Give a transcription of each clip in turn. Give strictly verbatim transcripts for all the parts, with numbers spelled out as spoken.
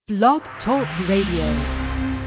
Blog Talk Radio.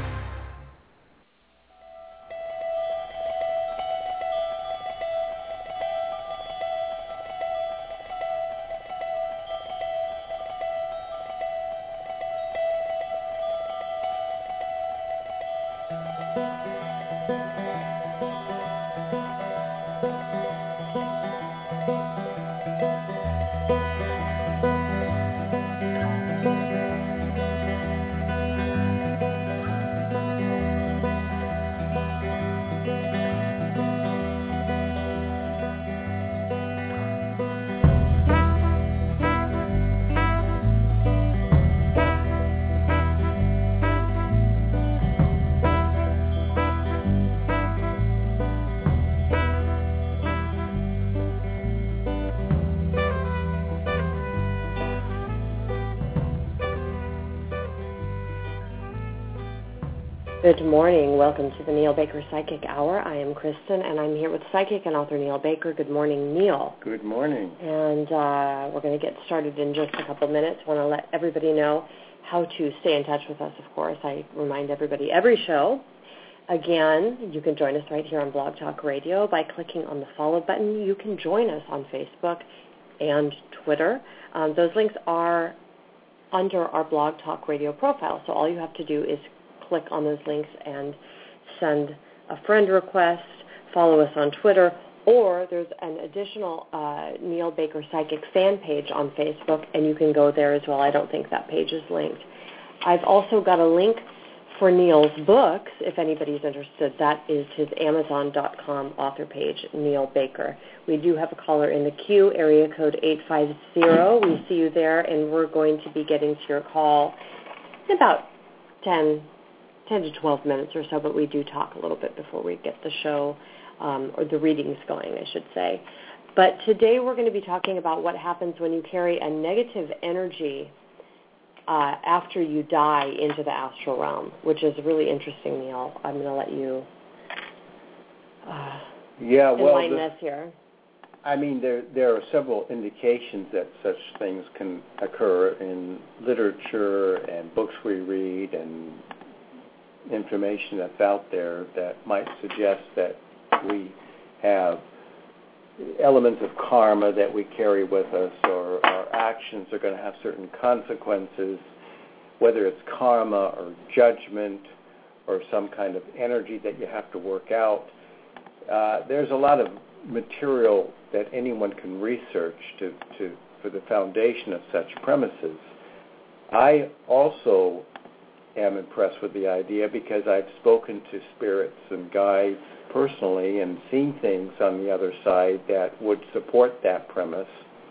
Good morning. Welcome to the Neil Baker Psychic Hour. I am Kristen, and I'm here with psychic and author Neil Baker. Good morning, Neil. Good morning. And uh, we're going to get started in just a couple minutes. I want to let everybody know how to stay in touch with us, of course. I remind everybody every show. Again, you can join us right here on Blog Talk Radio by clicking on the follow button. You can join us on Facebook and Twitter. Um, those links are under our Blog Talk Radio profile, so all you have to do is click on those links and send a friend request, follow us on Twitter, or there's an additional uh, Neil Baker Psychic fan page on Facebook, and you can go there as well. I don't think that page is linked. I've also got a link for Neil's books, if anybody's interested. That is his Amazon dot com author page, Neil Baker. We do have a caller in the queue, area code eight five zero. We see you there, and we're going to be getting to your call in about ten to twelve minutes or so, but we do talk a little bit before we get the show, um, or the readings going, I should say. But today we're going to be talking about what happens when you carry a negative energy uh, after you die into the astral realm, which is really interesting, Neil. I'm going to let you uh, yeah, well, enlighten the, us here. I mean, there there are several indications that such things can occur in literature and books we read and information that's out there that might suggest that we have elements of karma that we carry with us, or our actions are going to have certain consequences, whether it's karma or judgment or some kind of energy that you have to work out. Uh, there's a lot of material that anyone can research to, to for the foundation of such premises. I also am impressed with the idea because I've spoken to spirits and guides personally and seen things on the other side that would support that premise.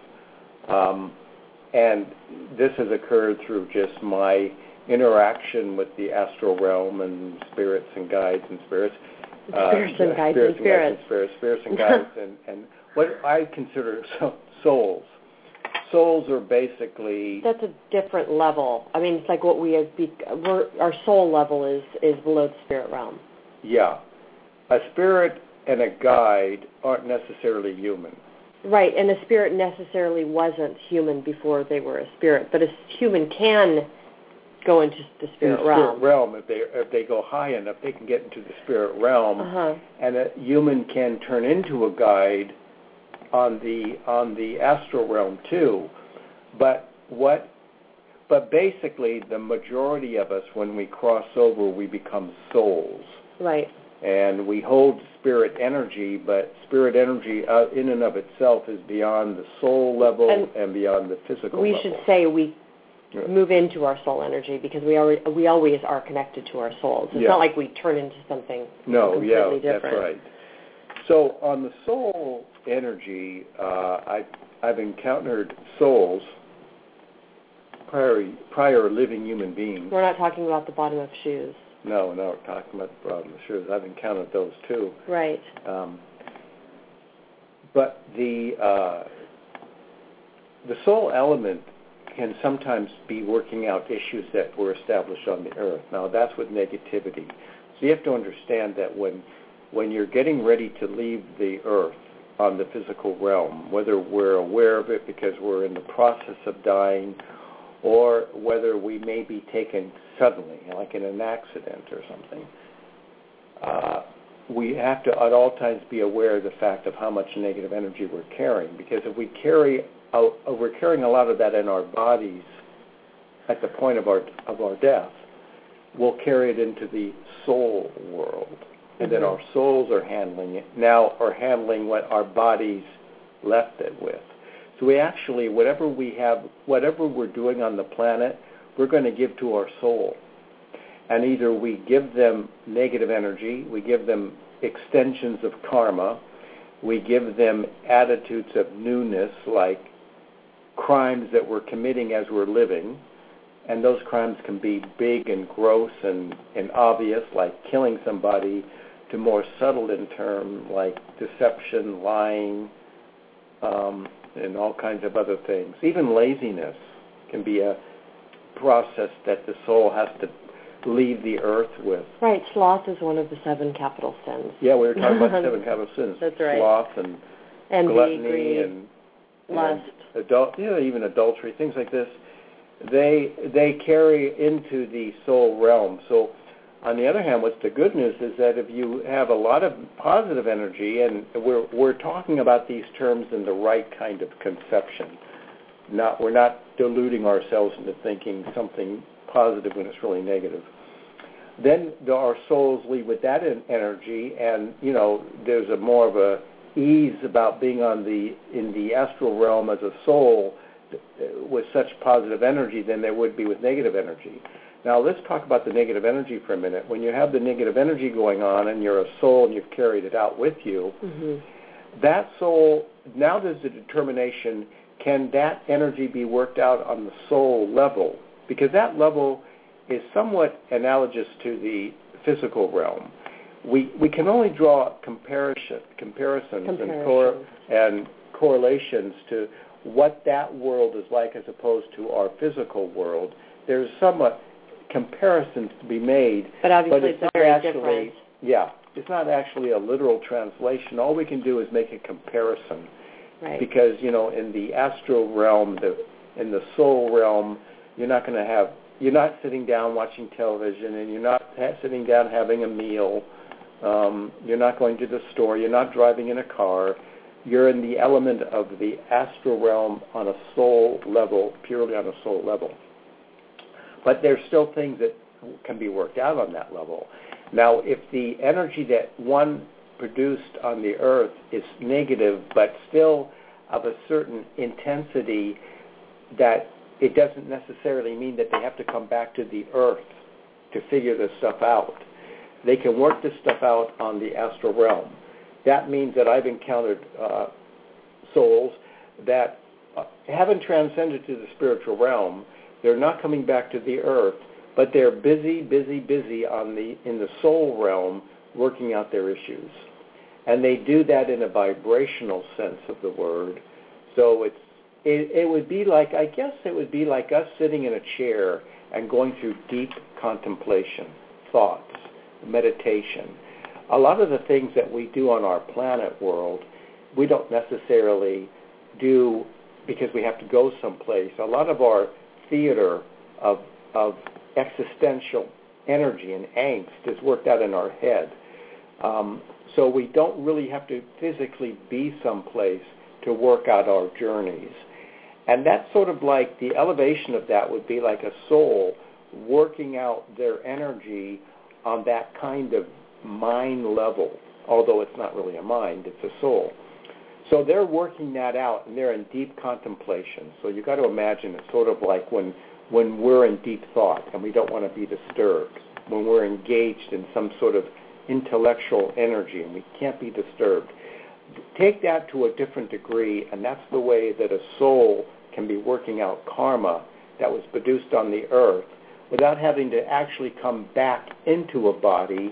Um, and this has occurred through just my interaction with the astral realm and spirits and guides and spirits. Spirits uh, and guides spirits and spirits. And spirits, spirits and guides and, and what I consider souls. Souls are basically... That's a different level. I mean, it's like what we have... Be, we're, our soul level is, is below the spirit realm. Yeah. A spirit and a guide aren't necessarily human. Right, and a spirit necessarily wasn't human before they were a spirit, but a human can go into the spirit In the realm. spirit realm, if they if they go high enough, they can get into the spirit realm, uh-huh. and a human can turn into a guide on the on the astral realm too. But what but basically the majority of us, when we cross over, we become souls. Right. And we hold spirit energy, but spirit energy uh, in and of itself is beyond the soul level and, and beyond the physical we level. We should say we yeah. move into our soul energy because we already, we always are connected to our souls. It's yeah. not like we turn into something no, completely yeah, different. That's right. So on the soul energy, uh, I, I've encountered souls, prior, prior living human beings. We're not talking about the bottom of shoes. No, no, we're talking about the bottom of shoes. I've encountered those too. Right. Um, but the uh, the soul element can sometimes be working out issues that were established on the earth. Now, that's with negativity. So you have to understand that when when you're getting ready to leave the earth on the physical realm, whether we're aware of it because we're in the process of dying or whether we may be taken suddenly, like in an accident or something. Uh, we have to at all times be aware of the fact of how much negative energy we're carrying, because if we carry, a, if we're carrying a lot of that in our bodies at the point of our of our death, we'll carry it into the soul world, and mm-hmm. then our souls are handling it now, are handling what our bodies left it with. So we actually, whatever we have, whatever we're doing on the planet, we're going to give to our soul. And either we give them negative energy, we give them extensions of karma, we give them attitudes of newness, like crimes that we're committing as we're living, and those crimes can be big and gross and, and obvious, like killing somebody, to more subtle in term, like deception, lying, um, and all kinds of other things. Even laziness can be a process that the soul has to leave the earth with. Right. Sloth is one of the seven capital sins. Yeah, we were talking about the seven capital sins. That's right. Sloth and Envy, gluttony greed, and, lust. and adult, you know, even adultery, things like this. They they carry into the soul realm. So, on the other hand, what's the good news is that if you have a lot of positive energy, and we're we're talking about these terms in the right kind of conception. Not we're not deluding ourselves into thinking something positive when it's really negative. Then our souls leave with that energy, and you know there's a more of a ease about being on the in the astral realm as a soul with such positive energy than there would be with negative energy. Now let's talk about the negative energy for a minute. When you have the negative energy going on and you're a soul and you've carried it out with you, mm-hmm. that soul, now there's a determination, can that energy be worked out on the soul level? Because that level is somewhat analogous to the physical realm. We we can only draw comparison, comparisons Comparisons. and, cor- and correlations to what that world is like as opposed to our physical world. There's somewhat comparisons to be made, but obviously but it's, it's not very actually, different. Yeah, it's not actually a literal translation. All we can do is make a comparison, right. Because you know, in the astral realm, the in the soul realm, you're not going to have, you're not sitting down watching television, and you're not ha- sitting down having a meal. Um, you're not going to the store. You're not driving in a car. You're in the element of the astral realm on a soul level, purely on a soul level. But there's still things that can be worked out on that level. Now, if the energy that one produced on the earth is negative, but still of a certain intensity, that it doesn't necessarily mean that they have to come back to the earth to figure this stuff out. They can work this stuff out on the astral realm. That means that I've encountered uh, souls that uh, haven't transcended to the spiritual realm. They're not coming back to the earth, but they're busy, busy, busy on the in the soul realm working out their issues. And they do that in a vibrational sense of the word. So it's it, it would be like, I guess it would be like us sitting in a chair and going through deep contemplation, thoughts, meditation. A lot of the things that we do on our planet world, we don't necessarily do because we have to go someplace. A lot of our theater of of existential energy and angst is worked out in our head. Um, so we don't really have to physically be someplace to work out our journeys. And that's sort of like the elevation of that would be like a soul working out their energy on that kind of mind level, although it's not really a mind, it's a soul. So they're working that out, and they're in deep contemplation. So you've got to imagine it's sort of like when when we're in deep thought and we don't want to be disturbed, when we're engaged in some sort of intellectual energy and we can't be disturbed. Take that to a different degree, and that's the way that a soul can be working out karma that was produced on the earth without having to actually come back into a body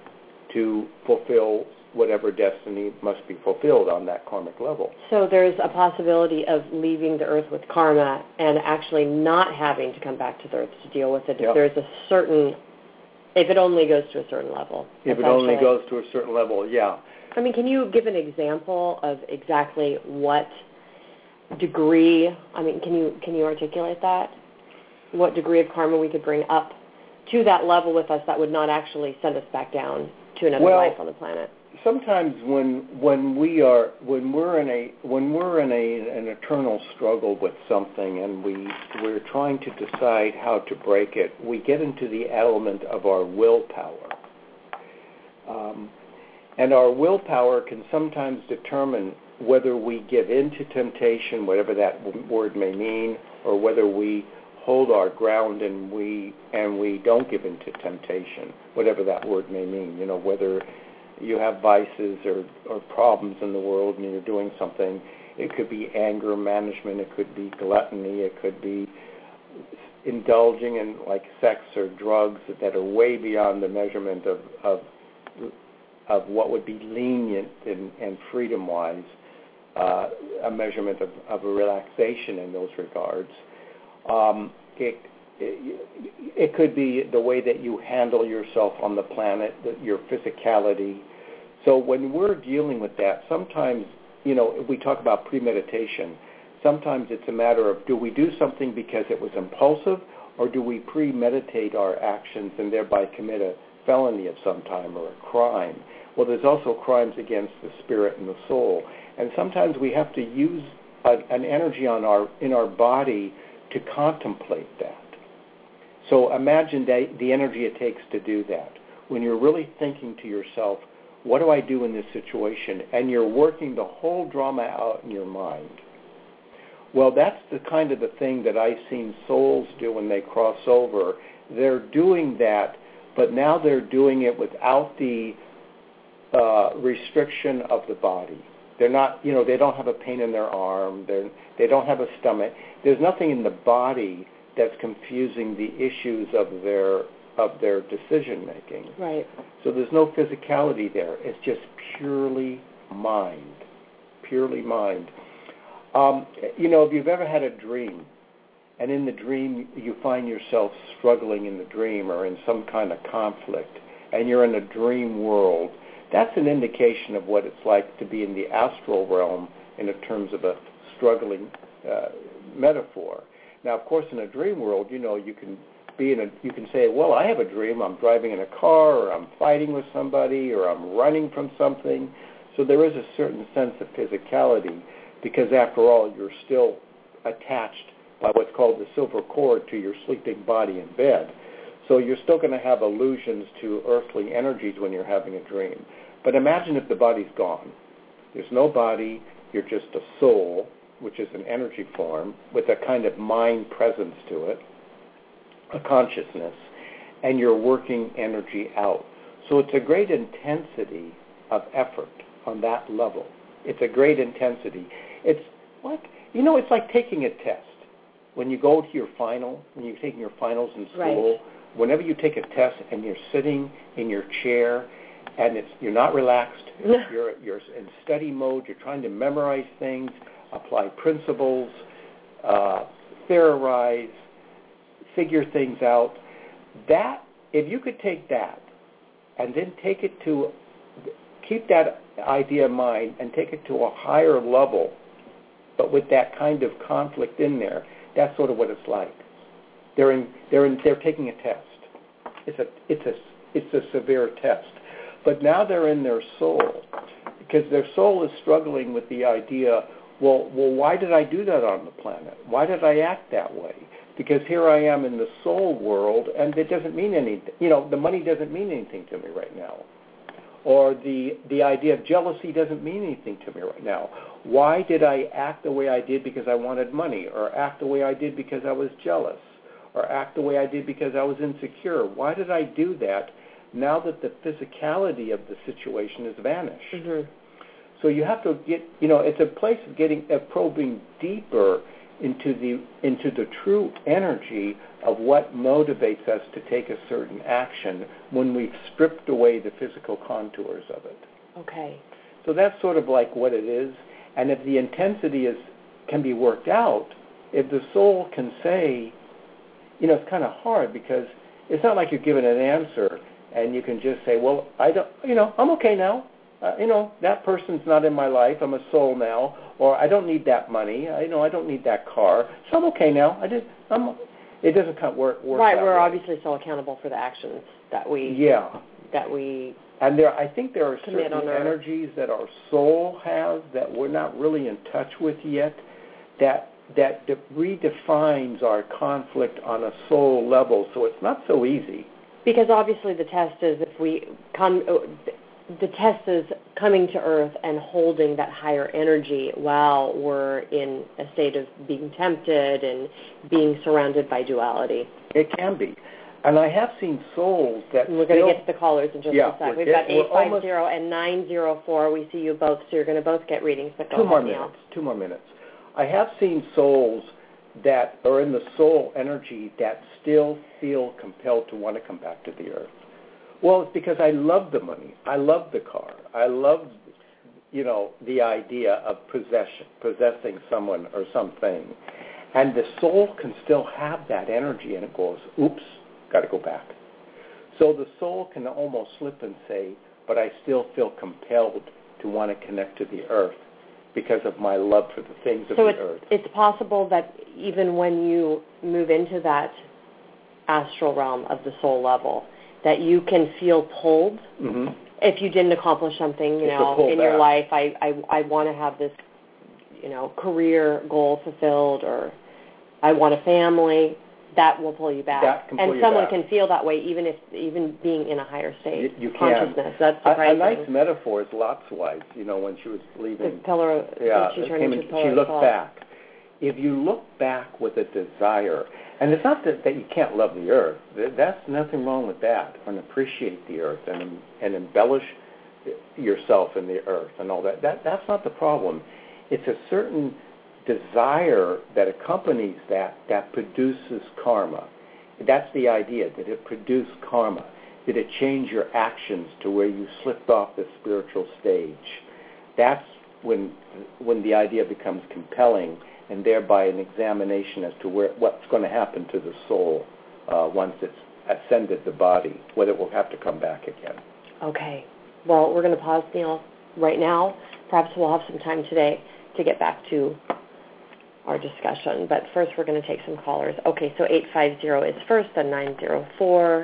to fulfill whatever destiny must be fulfilled on that karmic level. So there's a possibility of leaving the earth with karma and actually not having to come back to the earth to deal with it. Yep. If there's a certain, if it only goes to a certain level. If it only goes to a certain level, yeah. I mean, can you give an example of exactly what degree? I mean, can you can you articulate that? what degree of karma we could bring up to that level with us that would not actually send us back down to another well, life on the planet. Sometimes when when we are when we're in a when we're in a an eternal struggle with something and we we're trying to decide how to break it, we get into the element of our willpower, um, and our willpower can sometimes determine whether we give in to temptation, whatever that word may mean, or whether we hold our ground and we and we don't give in to temptation, whatever that word may mean. You know, whether you have vices or, or problems in the world and you're doing something. It could be anger management. It could be gluttony. It could be indulging in like sex or drugs that are way beyond the measurement of of, of what would be lenient and, and freedom-wise, uh, a measurement of, of a relaxation in those regards. Um, it, it, it could be the way that you handle yourself on the planet, the, your physicality. So when we're dealing with that, sometimes, you know, we talk about premeditation. Sometimes it's a matter of, do we do something because it was impulsive, or do we premeditate our actions and thereby commit a felony of some time or a crime? Well, there's also crimes against the spirit and the soul. And sometimes we have to use a, an energy on our in our body to contemplate that. So imagine that, the energy it takes to do that. When you're really thinking to yourself, what do I do in this situation? And you're working the whole drama out in your mind. Well, that's the kind of the thing that I've seen souls do when they cross over. They're doing that, but now they're doing it without the uh, restriction of the body. They're not, you know, they don't have a pain in their arm. They're, they don't have a stomach. There's nothing in the body that's confusing the issues of their of their decision making. Right. So there's no physicality there. It's just purely mind, purely mind. Um, you know, if you've ever had a dream, and in the dream you find yourself struggling in the dream or in some kind of conflict, and you're in a dream world, that's an indication of what it's like to be in the astral realm in terms of a struggling uh, metaphor. Now, of course, in a dream world, you know, you can be in a, you can say, well, I have a dream. I'm driving in a car, or I'm fighting with somebody, or I'm running from something. So there is a certain sense of physicality, because after all, you're still attached by what's called the silver cord to your sleeping body in bed. So you're still going to have allusions to earthly energies when you're having a dream. But imagine if the body's gone. There's no body. You're just a soul, which is an energy form with a kind of mind presence to it, a consciousness, and you're working energy out. So it's a great intensity of effort on that level. It's a great intensity. It's like, you know, it's like taking a test. When you go to your final, when you're taking your finals in school, right. Whenever you take a test and you're sitting in your chair and it's you're not relaxed, you're you're in study mode, you're trying to memorize things, apply principles, uh, theorize, figure things out. That, if you could take that and then take it to, keep that idea in mind and take it to a higher level, but with that kind of conflict in there, that's sort of what it's like. They're in, they're in, they're taking a test. It's a, it's a, it's a severe test. But now they're in their soul, because their soul is struggling with the idea, well, well, why did I do that on the planet? Why did I act that way? Because here I am in the soul world, and it doesn't mean anything. You know, the money doesn't mean anything to me right now. Or the the idea of jealousy doesn't mean anything to me right now. Why did I act the way I did because I wanted money? Or act the way I did because I was jealous? Or act the way I did because I was insecure? Why did I do that now that the physicality of the situation has vanished? Mm-hmm. So you have to get, you know, it's a place of getting, of probing deeper into the into the true energy of what motivates us to take a certain action when we've stripped away the physical contours of it. Okay. So that's sort of like what it is. And if the intensity is can be worked out, if the soul can say, you know, it's kind of hard because it's not like you're given an answer and you can just say, well, I don't, you know, I'm okay now. Uh, you know, that person's not in my life. I'm a soul now. Or I don't need that money. I, you know, I don't need that car. So I'm okay now. I did. I'm, it doesn't come work. work right, that we're way. obviously still accountable for the actions that we. Yeah. That we. And there, I think there are commit certain on our, energies that our soul has that we're not really in touch with yet. That that de- redefines our conflict on a soul level. So it's not so easy. Because obviously the test is if we come. The test is coming to Earth and holding that higher energy while we're in a state of being tempted and being surrounded by duality. It can be. And I have seen souls that and we're going to get to the callers in just yeah, a sec. We've get, got eight five zero and nine zero four. We see you both, so you're going to both get readings. But go two ahead more now. minutes. Two more minutes. I have seen souls that are in the soul energy that still feel compelled to want to come back to the Earth. Well, it's because I love the money. I love the car. I love, you know, the idea of possession, possessing someone or something. And the soul can still have that energy, and it goes, oops, got to go back. So the soul can almost slip and say, but I still feel compelled to want to connect to the Earth because of my love for the things of so the it's, Earth. it's possible that even when you move into that astral realm of the soul level, that you can feel pulled mm-hmm. if you didn't accomplish something, you it's know, in back. your life. I, I, I want to have this, you know, career goal fulfilled, or I want a family. That will pull you back. That can pull and you someone back. can feel that way, even if even being in a higher state you, you of consciousness. can. That's a, surprising. a nice metaphor is Lot's wife. You know, when she was leaving, the pillar. yeah, she turned came into in, pillar she of looked salt. back. If you look back with a desire, and it's not that, that you can't love the Earth. That's nothing wrong with that. And appreciate the Earth and and embellish yourself in the Earth and all that. That that's not the problem. It's a certain desire that accompanies that that produces karma. That's the idea. Did it produce karma? Did it change your actions to where you slipped off the spiritual stage? That's when when the idea becomes compelling, and thereby an examination as to where what's going to happen to the soul uh, once it's ascended the body, whether it will have to come back again. Okay. Well, we're going to pause, Neil, right now. Perhaps we'll have some time today to get back to our discussion. But first, we're going to take some callers. Okay, so eight five zero is first, then nine zero four.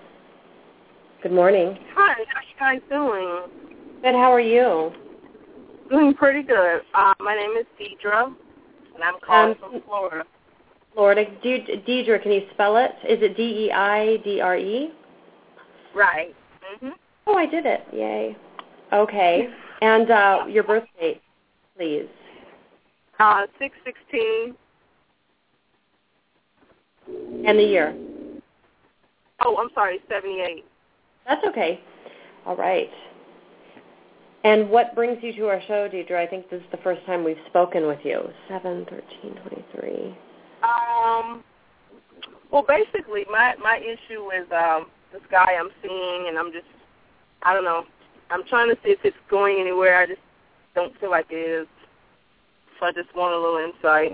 Good morning. Hi, how you guys doing? Good, how are you? Doing pretty good. Uh, my name is Deidre, and I'm calling um, from Florida. Florida. De- Deidre, can you spell it? Is it D E I D R E? Right. Mm-hmm. Oh, I did it. Yay. Okay. And uh, your birth date, please. Uh, six sixteen. And the year? Oh, I'm sorry, seventy-eight. That's okay. All right. And what brings you to our show, Deidre? I think this is the first time we've spoken with you. seven thirteen twenty-three. Um, well, basically, my, my issue is um, this guy I'm seeing, and I'm just, I don't know. I'm trying to see if it's going anywhere. I just don't feel like it is. So I just want a little insight.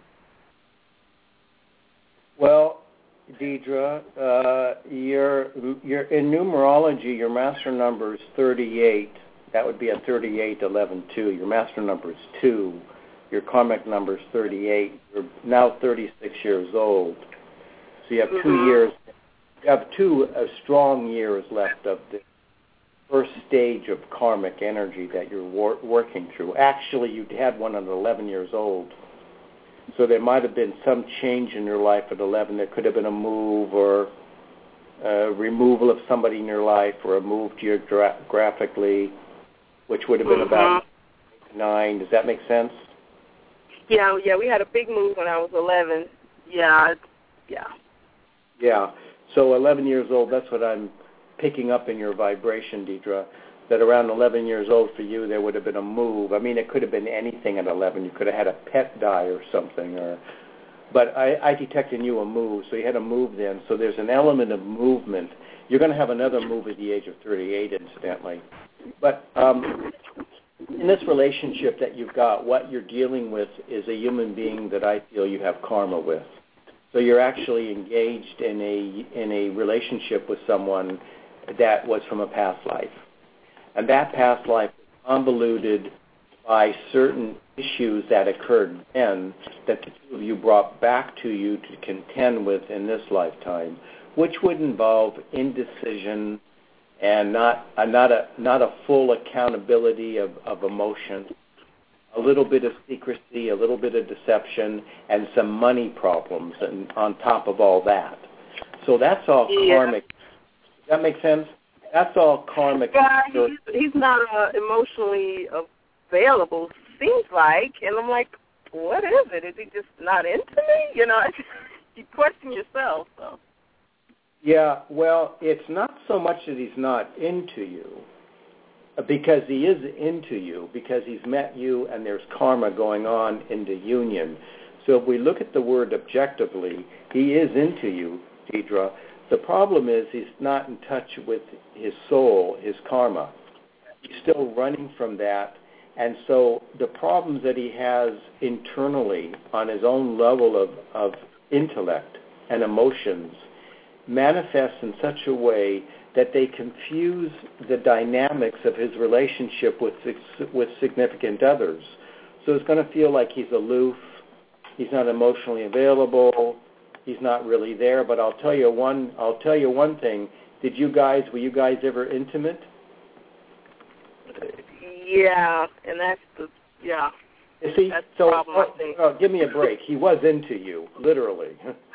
Well, Deidre, uh, your, your, in numerology, your master number is thirty-eight. That would be a thirty-eight eleven two. Your master number is two. Your karmic number is thirty-eight. You're now thirty-six years old. So you have two mm-hmm. years. You have two uh, strong years left of the first stage of karmic energy that you're wor- working through. Actually, you had one at eleven years old. So there might have been some change in your life at eleven. There could have been a move or a removal of somebody in your life, or a move geographically, which would have been mm-hmm. about nine. Does that make sense? Yeah, yeah. We had a big move when I was eleven. Yeah, yeah. Yeah. So eleven years old, that's what I'm picking up in your vibration, Deidre, that around eleven years old for you, there would have been a move. I mean, it could have been anything at eleven. You could have had a pet die or something. or, But I, I detect in you a move, so you had a move then. So there's an element of movement. You're going to have another move at the age of thirty-eight, incidentally. But um, in this relationship that you've got, what you're dealing with is a human being that I feel you have karma with. So you're actually engaged in a in a relationship with someone that was from a past life. And that past life was convoluted, by certain issues that occurred then that the two of you brought back to you to contend with in this lifetime, which would involve indecision and not uh, not a not a full accountability of, of emotion, a little bit of secrecy, a little bit of deception, and some money problems and on top of all that. So that's all yeah. karmic. Does that make sense? That's all karmic. Yeah, he's, he's not uh, emotionally available, seems like. And I'm like, what is it? Is he just not into me? You know, you question yourself. So. Yeah, well, it's not so much that he's not into you, because he is into you, because he's met you and there's karma going on in the union. So if we look at the word objectively, he is into you, Deidre. The problem is he's not in touch with his soul, his karma. He's still running from that. And so the problems that he has internally on his own level of, of intellect and emotions manifest in such a way that they confuse the dynamics of his relationship with with significant others. So it's going to feel like he's aloof, he's not emotionally available, he's not really there. But I'll tell you one I'll tell you one thing. Did you guys were you guys ever intimate? Yeah, and that's the yeah. You see, that's so the problem, oh, I think. oh, give me a break. He was into you, literally.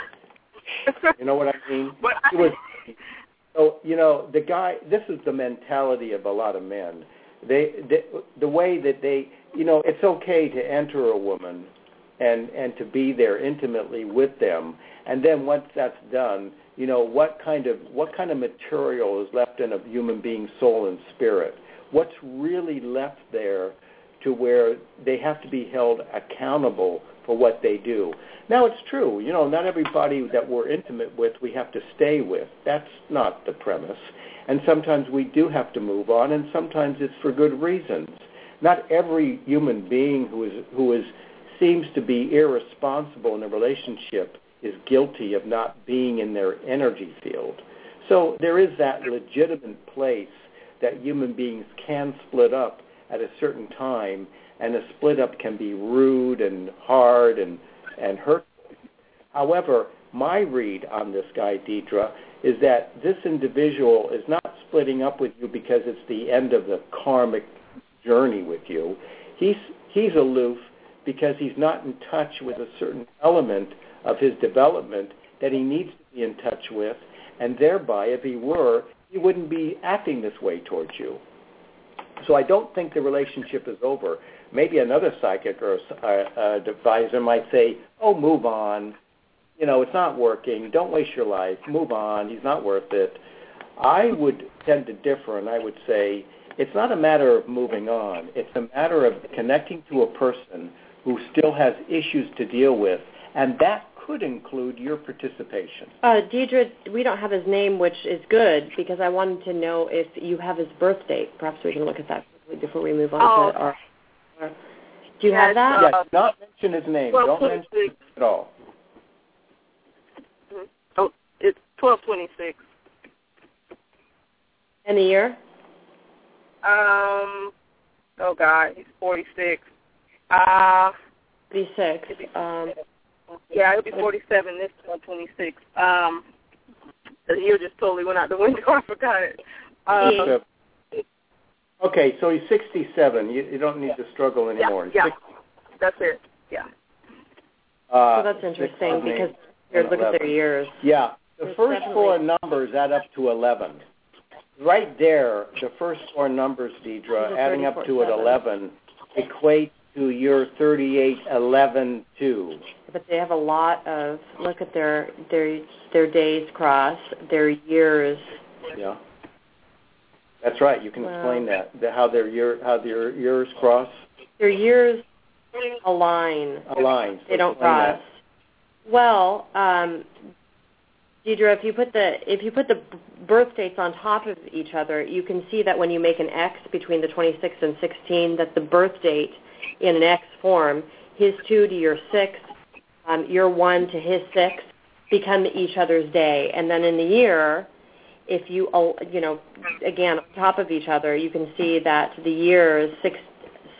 You know what I mean? But I, he was. So you know the guy. This is the mentality of a lot of men. They, they the way that they, you know, it's okay to enter a woman, and and to be there intimately with them, and then once that's done, you know, what kind of what kind of material is left in a human being's soul and spirit? What's really left there to where they have to be held accountable for what they do? Now, it's true, you know, not everybody that we're intimate with we have to stay with. That's not the premise. And sometimes we do have to move on, and sometimes it's for good reasons. Not every human being who is who is seems to be irresponsible in a relationship is guilty of not being in their energy field. So there is that legitimate place that human beings can split up at a certain time, and a split up can be rude and hard and, and hurtful. However, my read on this guy, Deidre, is that this individual is not splitting up with you because it's the end of the karmic journey with you. He's, he's aloof because he's not in touch with a certain element of his development that he needs to be in touch with, and thereby, if he were, he wouldn't be acting this way towards you. So I don't think the relationship is over. Maybe another psychic or a, a advisor might say, oh, move on. You know, it's not working. Don't waste your life. Move on. He's not worth it. I would tend to differ, and I would say it's not a matter of moving on. It's a matter of connecting to a person who still has issues to deal with, and that could include your participation. Uh, Deidre, we don't have his name, which is good, because I wanted to know if you have his birth date. Perhaps we can look at that before we move on oh. to our... our do you yes, have that? Uh, yes, not mention his name. Well, don't mention it at all. Mm-hmm. Oh, it's twelve twenty-six. And the year? Um, oh, God, he's forty-six. Uh, forty-six. Um... Yeah, it'll be forty-seven. This twelve twenty-six. Um, the year just totally went out the window. I forgot it. Um, okay, so he's sixty-seven. You, you don't need to struggle anymore. Yeah, yeah. That's it. Yeah. Uh, so that's interesting because here, look at their years. Yeah, the There's first definitely... four numbers add up to eleven. Right there, the first four numbers, Deidre, adding up to it eleven, equate to your thirty-eight eleven two. But they have a lot of, look at their their their days cross, their years. Yeah, that's right. You can well, explain that, the, how their year how their years cross. Their years align. Align. So they don't cross. That. Well, um, Deidre, if you put the if you put the birth dates on top of each other, you can see that when you make an X between the twenty-sixth and sixteen, that the birth date in an X form, his two to your six, um, your one to his six, become each other's day. And then in the year, if you, you know, again, on top of each other, you can see that the years six,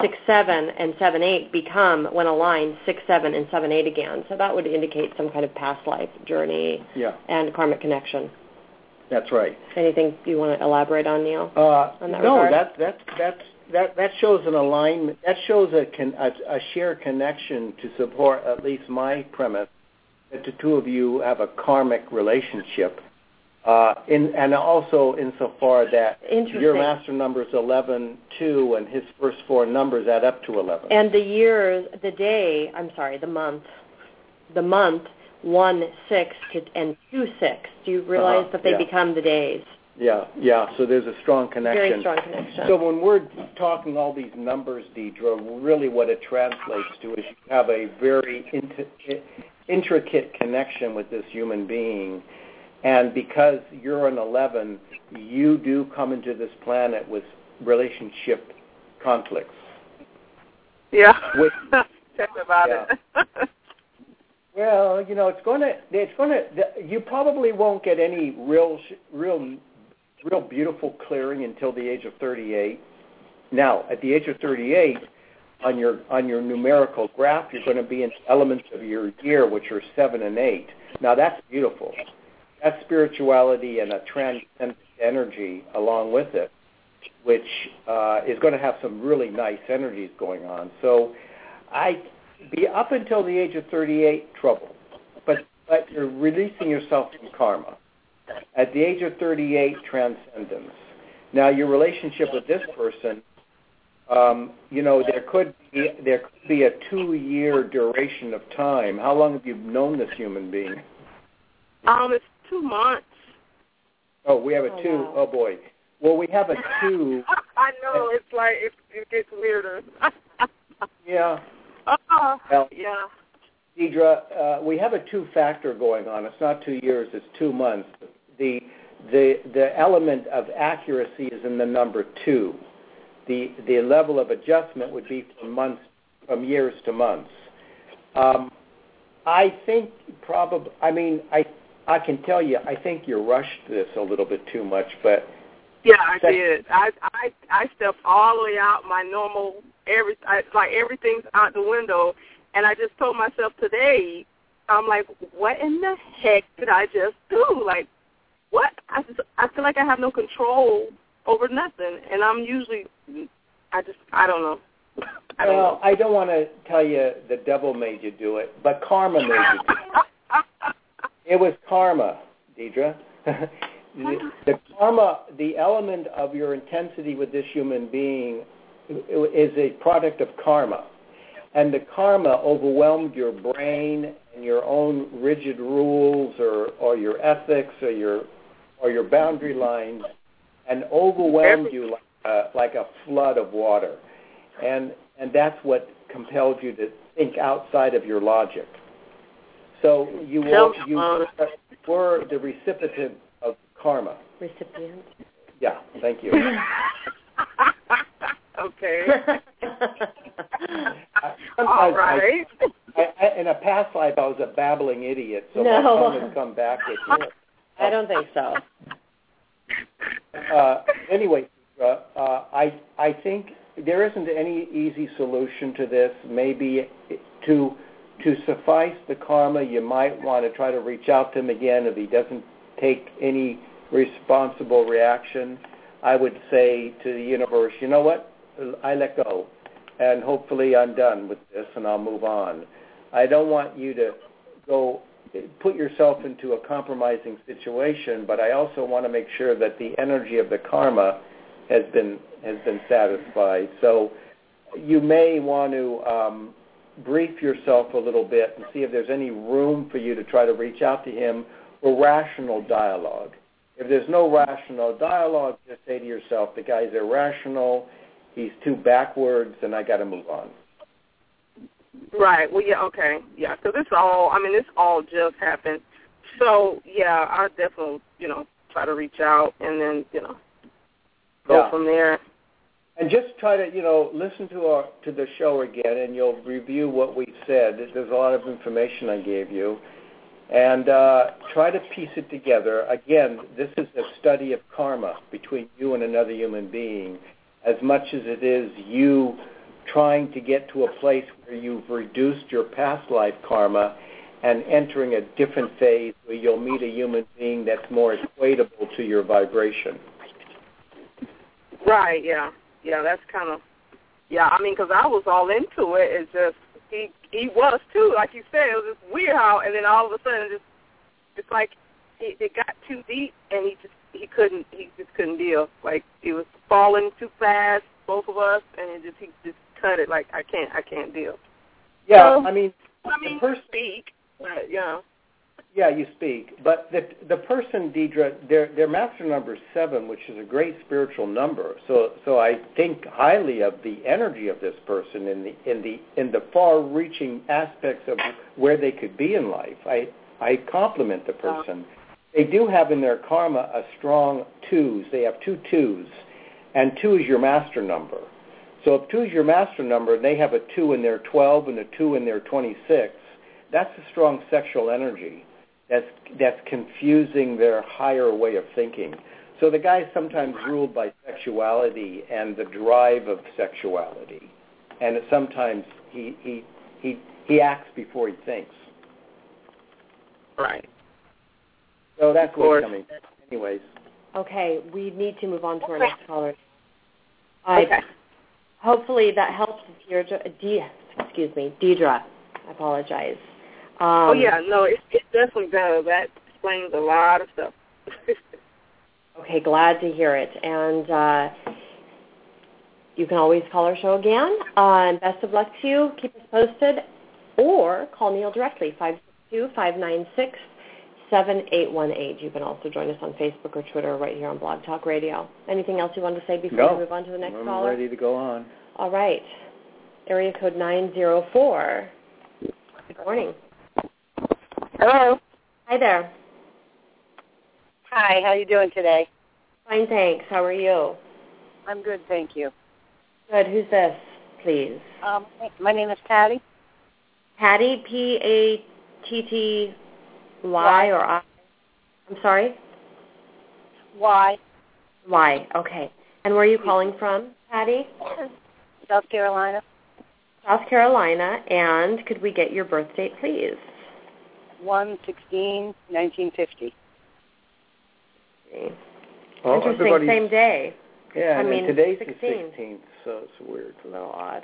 six seven and seven eight become, when aligned, six seven and seven eight again. So that would indicate some kind of past life journey yeah. and karmic connection. That's right. Anything you want to elaborate on, Neil? Uh, on that no, regard? that that that's that that shows an alignment. That shows a, con, a a shared connection to support at least my premise that the two of you have a karmic relationship. Uh, in, and also insofar that your master number is eleven two, and his first four numbers add up to eleven. And the years, the day, I'm sorry, the month, the month, one, six, to, and two, six. Do you realize uh-huh. that they yeah. become the days? Yeah, yeah, so there's a strong connection. Very strong connection. So when we're talking all these numbers, Deidre, really what it translates to is you have a very int- intricate connection with this human being. And because you're an eleven, you do come into this planet with relationship conflicts. Yeah. Which, Tell me about yeah. it. Well, you know, it's going to, it's going to, you probably won't get any real, real, real beautiful clearing until the age of thirty-eight. Now, at the age of thirty-eight, on your on your numerical graph, you're going to be in elements of your year, which are seven and eight. Now, that's beautiful. That's spirituality and a transcendent energy along with it, which uh, is going to have some really nice energies going on. So I be up until the age of thirty-eight, trouble. But, but you're releasing yourself from karma. At the age of thirty-eight, transcendence. Now, your relationship with this person, um, you know, there could be, there could be a two-year duration of time. How long have you known this human being? Um, it's two months. Oh, we have a oh, two. Wow. Oh, boy. Well, we have a two. I know. It's like, it, it gets weirder. Yeah. Uh, Well, yeah. Deidre, uh, we have a two-factor going on. It's not two years. It's two months. The the the element of accuracy is in the number two. The the level of adjustment would be from months, from years to months. Um, I think probably. I mean, I I can tell you. I think you rushed this a little bit too much, but. Yeah, I did. I I I stepped all the way out my normal every I, like everything's out the window, and I just told myself today, I'm like, what in the heck did I just do? Like, what? I just, I feel like I have no control over nothing, and I'm usually, I just, I don't know. I don't well, know. I don't want to tell you the devil made you do it, but karma made you do it. It was karma, Deidre. The, the karma, the element of your intensity with this human being is a product of karma. And the karma overwhelmed your brain and your own rigid rules or, or your ethics or your or your boundary lines and overwhelmed you like a, like a flood of water. And and that's what compelled you to think outside of your logic. So you were, you were the recipient of karma. Recipient. Yeah, thank you. Okay. I, All right. I, I, in a past life, I was a babbling idiot, so No. my tongue has come back with you. I don't think so. Uh, anyway, uh, uh, I I think there isn't any easy solution to this. Maybe to to suffice the karma, you might want to try to reach out to him again if he doesn't take any responsible reaction. I would say to the universe, you know what? I let go, and hopefully I'm done with this, and I'll move on. I don't want you to go put yourself into a compromising situation, but I also want to make sure that the energy of the karma has been has been satisfied. So you may want to um, brief yourself a little bit and see if there's any room for you to try to reach out to him for rational dialogue. If there's no rational dialogue, just say to yourself, the guy's irrational, he's too backwards, and I got to move on. Right. Well, yeah, okay. Yeah, because it's all, I mean, this all just happened. So, yeah, I'll definitely, you know, try to reach out and then, you know, go yeah. from there. And just try to, you know, listen to our to the show again, and you'll review what we said. There's a lot of information I gave you. And uh, try to piece it together. Again, this is a study of karma between you and another human being, as much as it is you trying to get to a place where you've reduced your past life karma and entering a different phase where you'll meet a human being that's more equatable to your vibration. Right, yeah. Yeah, that's kind of, yeah, I mean, because I was all into it. It's just, he he was too, like you said. It was just weird how, and then all of a sudden, just it's like it, it got too deep, and he just he couldn't he just couldn't deal. Like he was falling too fast, both of us, and it just he just cut it. Like I can't I can't deal. Yeah, so, I mean, I mean, the person, speak, but yeah. Yeah, you speak, but the the person, Deidre, their their master number is seven, which is a great spiritual number. So so I think highly of the energy of this person in the in the in the far-reaching aspects of where they could be in life. I I compliment the person. They do have in their karma a strong twos. They have two twos, and two is your master number. So if two is your master number, and they have a two in their twelve and a two in their twenty-six, that's a strong sexual energy. That's that's confusing their higher way of thinking. So the guy's sometimes ruled by sexuality and the drive of sexuality, and sometimes he he he he acts before he thinks. Right. So that's where it's coming. Anyways. Okay, we need to move on to our Okay. next caller. Okay. I, hopefully that helps with your, De, excuse me, Deidre. I apologize. Um, oh yeah, no, it, it definitely does. That explains a lot of stuff. Okay, glad to hear it. And uh, you can always call our show again. Uh, and best of luck to you. Keep us posted. Or call Neil directly, five six two, five nine six, seven eight one eight. You can also join us on Facebook or Twitter right here on Blog Talk Radio. Anything else you want to say before no, we move on to the next I'm caller? I'm ready to go on. All right. Area code nine zero four. Good morning. Hello. Hi there. Hi, how you doing today? Fine, thanks. How are you? I'm good, thank you. Good. Who's this, please? Um, my name is Patty. Patty, P A T T Y Y. or I? I'm sorry? Y. Y, okay. And where are you calling from, Patty? South Carolina. South Carolina. And could we get your birth date, please? one sixteen nineteen fifty. Okay. Well, Interesting, everybody's- same day. Yeah, I and mean, today's sixteenth. the sixteenth, so it's weird. It's a little odd.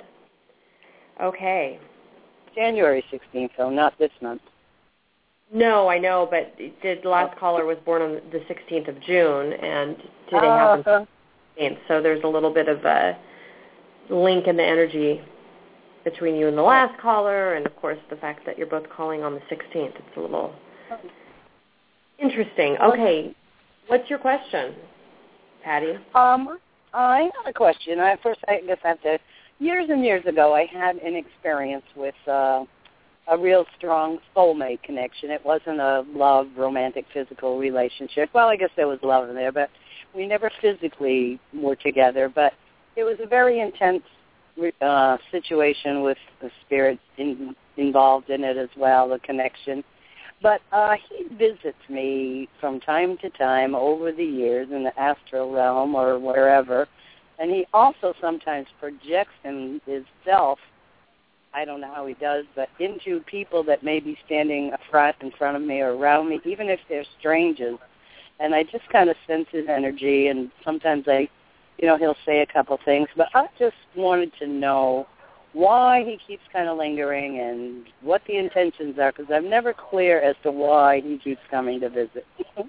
Okay. January sixteenth, so not this month. No, I know, but the last caller was born on the sixteenth of June, and today uh, happens on the sixteenth, so there's a little bit of a link in the energy between you and the last caller, and, of course, the fact that you're both calling on the sixteenth. It's a little interesting. Okay. What's your question, Patty? Um, I have a question. I first, I guess I have to. Years and years ago, I had an experience with uh, a real strong soulmate connection. It wasn't a love, romantic, physical relationship. Well, I guess there was love in there, but we never physically were together. But it was a very intense uh, situation with the spirits in, involved in it as well, the connection. But uh, he visits me from time to time over the years in the astral realm or wherever, and he also sometimes projects him, himself, I don't know how he does, but into people that may be standing front in front of me or around me, even if they're strangers. And I just kind of sense his energy, and sometimes I, you know, he'll say a couple things. But I just wanted to know why he keeps kind of lingering and what the intentions are, because I'm never clear as to why he keeps coming to visit.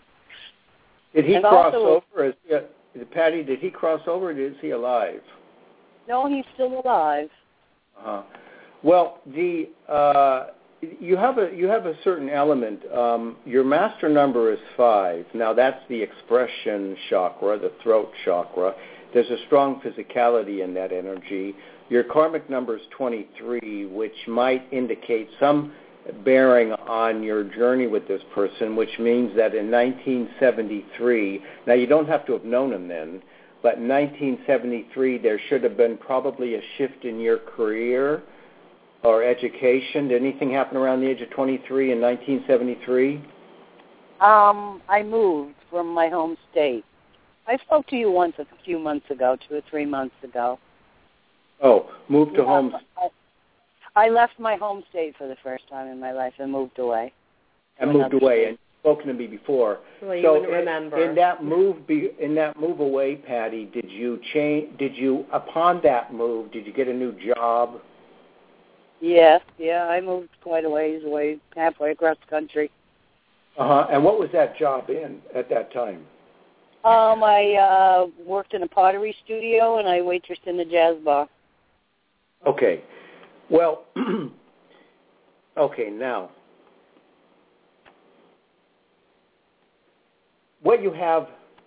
Did he And cross also- over? Is, uh, Patty, did he cross over, or is he alive? No, he's still alive. Uh-huh. Well, the uh, you have a you have a certain element. Um, your master number is five. Now that's the expression chakra, the throat chakra. There's a strong physicality in that energy. Your karmic number is twenty-three, which might indicate some bearing on your journey with this person, which means that in nineteen seventy-three, now you don't have to have known him then, but in nineteen seventy-three there should have been probably a shift in your career or education. Did anything happen around the age of twenty-three in nineteen seventy-three? Um, I moved from my home state. I spoke to you once a few months ago, two or three months ago. Oh, moved to yeah, home. I, I left my home state for the first time in my life and moved away. And moved away, and you've spoken to me before. Well, you so wouldn't in, remember. in that move, be, in that move away, Patty, did you change? Did you, upon that move, did you get a new job? Yes, yeah, I moved quite a ways away, halfway across the country. Uh huh. And what was that job in at that time? Um, I uh, worked in a pottery studio and I waitressed in the jazz bar. Okay. Well, okay, now, what you have,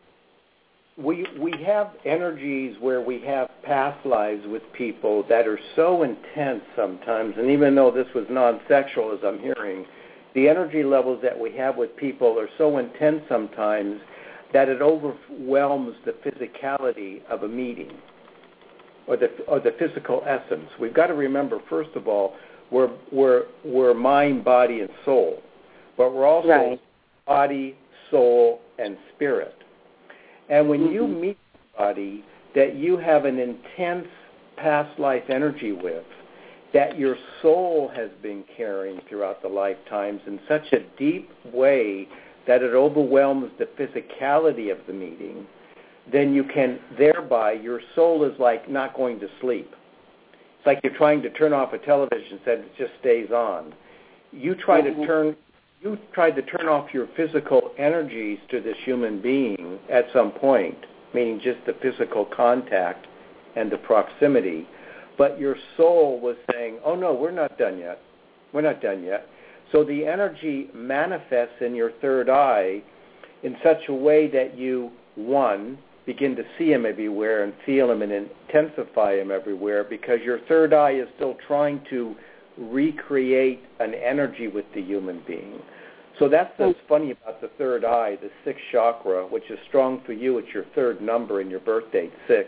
we we have energies where we have past lives with people that are so intense sometimes, and even though this was non-sexual, as I'm hearing, the energy levels that we have with people are so intense sometimes that it overwhelms the physicality of a meeting or the or the physical essence. We've got to remember, first of all, we're we're we're mind, body, and soul, but we're also right. body, soul, and spirit. And when mm-hmm. you meet somebody that you have an intense past life energy with, that your soul has been carrying throughout the lifetimes in such a deep way that it overwhelms the physicality of the meeting, then you can, thereby, your soul is like not going to sleep. It's like you're trying to turn off a television set, it just stays on. You try mm-hmm. to turn, you tried to turn off your physical energies to this human being at some point, meaning just the physical contact and the proximity, but your soul was saying, oh no, we're not done yet. We're not done yet. So the energy manifests in your third eye in such a way that you, one, begin to see him everywhere and feel him and intensify him everywhere, because your third eye is still trying to recreate an energy with the human being. So that's what's funny about the third eye, the sixth chakra, which is strong for you. It's your third number in your birth date, six.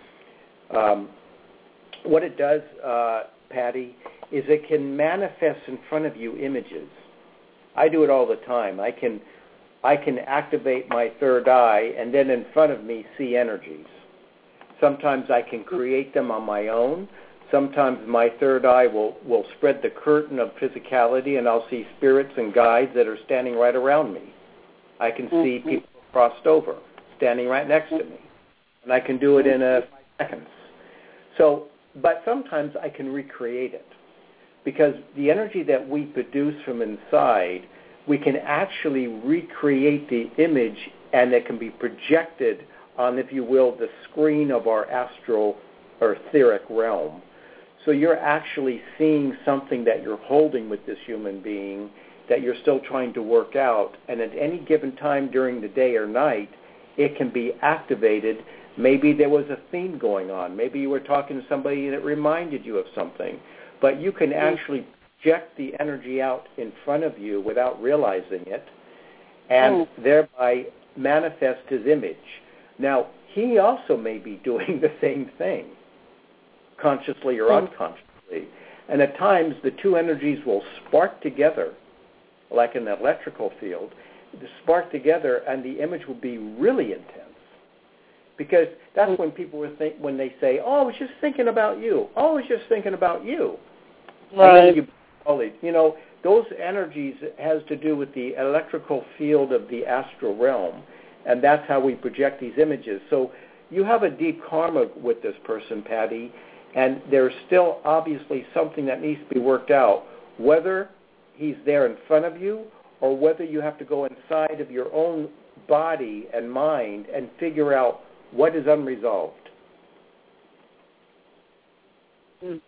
Um, what it does, uh, Patty, is it can manifest in front of you images. I do it all the time. I can I can activate my third eye and then in front of me see energies. Sometimes I can create them on my own. Sometimes my third eye will, will spread the curtain of physicality and I'll see spirits and guides that are standing right around me. I can see mm-hmm. people crossed over, standing right next to me. And I can do it in a five seconds. So, but sometimes I can recreate it. Because the energy that we produce from inside, we can actually recreate the image, and it can be projected on, if you will, the screen of our astral or etheric realm. So you're actually seeing something that you're holding with this human being that you're still trying to work out, and at any given time during the day or night, it can be activated. Maybe there was a theme going on. Maybe you were talking to somebody that reminded you of something. But you can actually project the energy out in front of you without realizing it, and mm. thereby manifest his image. Now, he also may be doing the same thing, consciously or mm. unconsciously. And at times, the two energies will spark together, like an electrical field, spark together, and the image will be really intense. Because that's mm. when people were think when they say, "Oh, I was just thinking about you. Oh, I was just thinking about you." Right. You, you know, those energies has to do with the electrical field of the astral realm, and that's how we project these images. So you have a deep karma with this person, Patty, and there's still obviously something that needs to be worked out, whether he's there in front of you or whether you have to go inside of your own body and mind and figure out what is unresolved. Mm.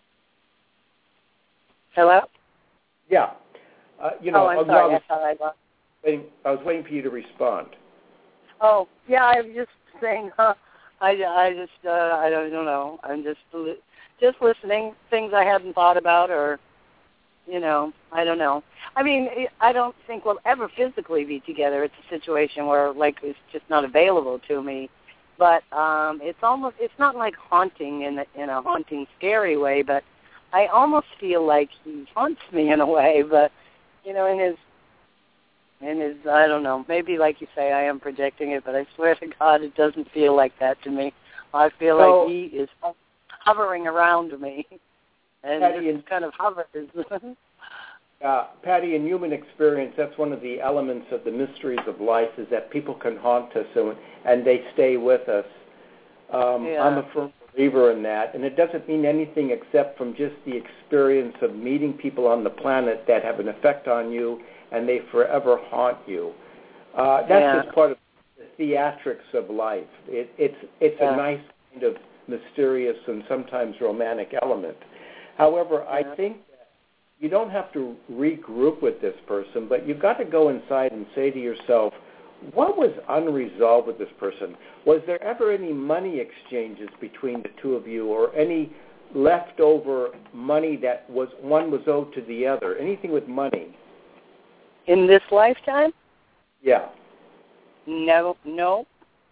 Hello? Yeah. Uh, you know, oh, I'm I, sorry. I, was I, thought I, lost. waiting, I was waiting for you to respond. Oh, yeah, I was just saying, huh, I, I just, uh, I don't, don't know. I'm just just listening, things I hadn't thought about or, you know, I don't know. I mean, I don't think we'll ever physically be together. It's a situation where, like, it's just not available to me. But um, it's almost, it's not like haunting in a, in a haunting, scary way, but I almost feel like he haunts me in a way, but, you know, in his, in his, I don't know, maybe like you say, I am projecting it, but I swear to God it doesn't feel like that to me. I feel so, like he is hovering around me. And Patty, it kind of hovers. uh, Patty, in human experience, that's one of the elements of the mysteries of life, is that people can haunt us and, and they stay with us. Um, yeah. I'm a firm believer in that, and it doesn't mean anything except from just the experience of meeting people on the planet that have an effect on you, and they forever haunt you. Uh, that's yeah. just part of the theatrics of life. It, it's it's yeah. a nice kind of mysterious and sometimes romantic element. However, yeah. I think that you don't have to regroup with this person, but you've got to go inside and say to yourself, what was unresolved with this person? Was there ever any money exchanges between the two of you, or any leftover money that was one was owed to the other? Anything with money? In this lifetime? Yeah. No, no.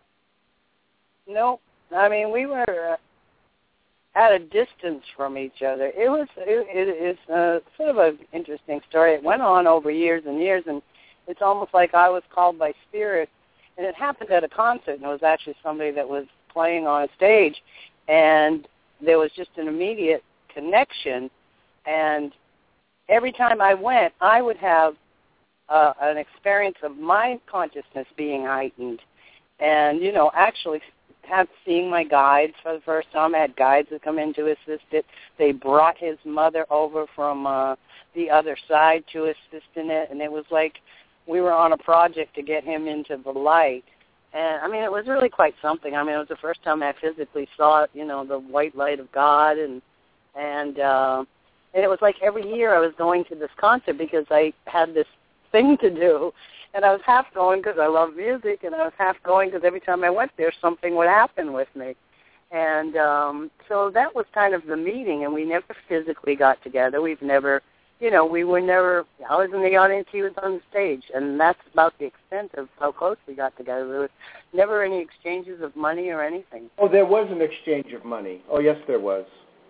No. I mean, we were uh, at a distance from each other. It was it, it is uh, sort of an interesting story. It went on over years and years, and it's almost like I was called by spirit, and it happened at a concert, and it was actually somebody that was playing on a stage, and there was just an immediate connection, and every time I went, I would have uh, an experience of my consciousness being heightened, and, you know, actually have seeing my guides for the first time. I had guides that come in to assist it. They brought his mother over from uh, the other side to assist in it, and it was like we were on a project to get him into the light. And, I mean, it was really quite something. I mean, it was the first time I physically saw it, you know, the white light of God. And and, uh, and it was like every year I was going to this concert because I had this thing to do. And I was half going because I love music, and I was half going because every time I went there, something would happen with me. And um, so that was kind of the meeting, and we never physically got together. We've never... You know, we were never, I was in the audience, he was on the stage, and that's about the extent of how close we got together. There was never any exchanges of money or anything. Oh, there was an exchange of money. Oh, yes, there was.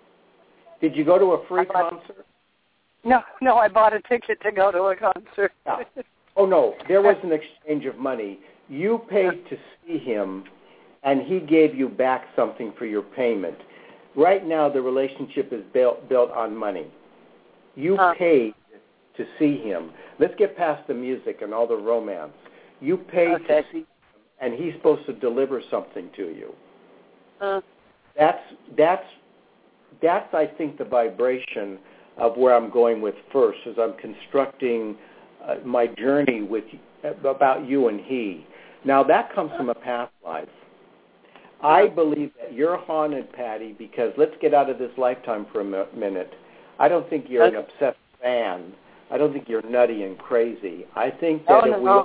Did you go to a free bought, concert? No, no, I bought a ticket to go to a concert. Yeah. Oh, no, there was an exchange of money. You paid to see him, and he gave you back something for your payment. Right now, the relationship is built, built on money. You huh. paid to see him. Let's get past the music and all the romance. You paid okay. to see him, and he's supposed to deliver something to you. Uh, That's that's that's I think the vibration of where I'm going with first, as I'm constructing uh, my journey with about you and he. Now that comes from a past life. I believe that you're haunted, Patty, because let's get out of this lifetime for a minute. I don't think you're okay. an obsessed fan. I don't think you're nutty and crazy. I think that oh, if no, we no.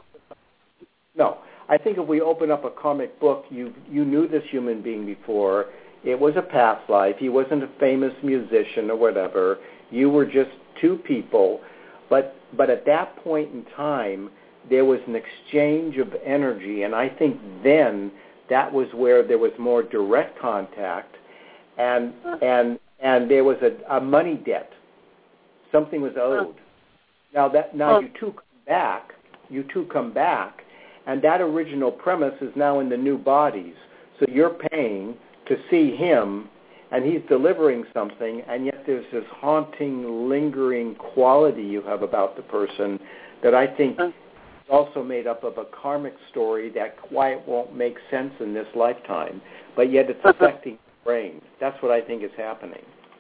no, I think if we open up a comic book, you you knew this human being before. It was a past life. He wasn't a famous musician or whatever. You were just two people, but but at that point in time, there was an exchange of energy, and I think then that was where there was more direct contact, and and. And there was a, a money debt. Something was owed. Now that now you two come back, you two come back, and that original premise is now in the new bodies. So you're paying to see him, and he's delivering something, and yet there's this haunting, lingering quality you have about the person that I think is also made up of a karmic story that quite won't make sense in this lifetime, but yet it's affecting the brain. That's what I think is happening.